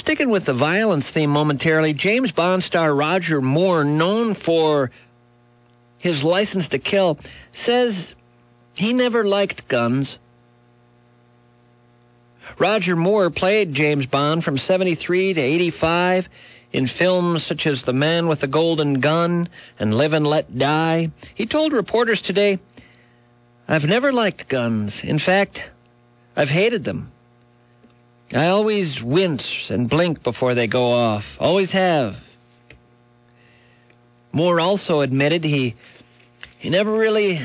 Sticking with the violence theme momentarily, James Bond star Roger Moore, known for his License to Kill, says he never liked guns. Roger Moore played James Bond from 73 to 85 in films such as The Man with the Golden Gun and Live and Let Die. He told reporters today, "I've never liked guns. In fact, I've hated them. I always wince and blink before they go off. Always have." Moore also admitted he never really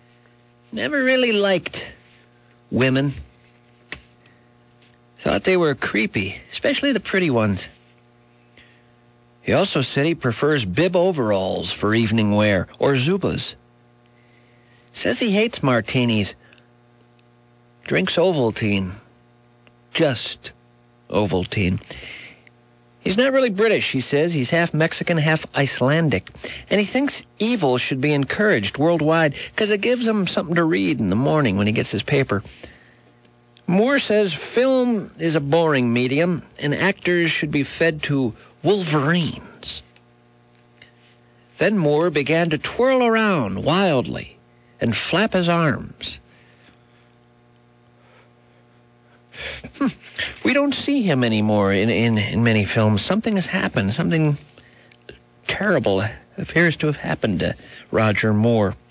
liked women. Thought they were creepy, especially the pretty ones. He also said he prefers bib overalls for evening wear, or Zubas. Says he hates martinis. Drinks Ovaltine. Just Ovaltine. He's not really British, he says. He's half Mexican, half Icelandic. And he thinks evil should be encouraged worldwide because it gives him something to read in the morning when he gets his paper. Moore says film is a boring medium and actors should be fed to wolverines. Then Moore began to twirl around wildly and flap his arms. We don't see him anymore in many films. Something has happened. Something terrible appears to have happened to Roger Moore.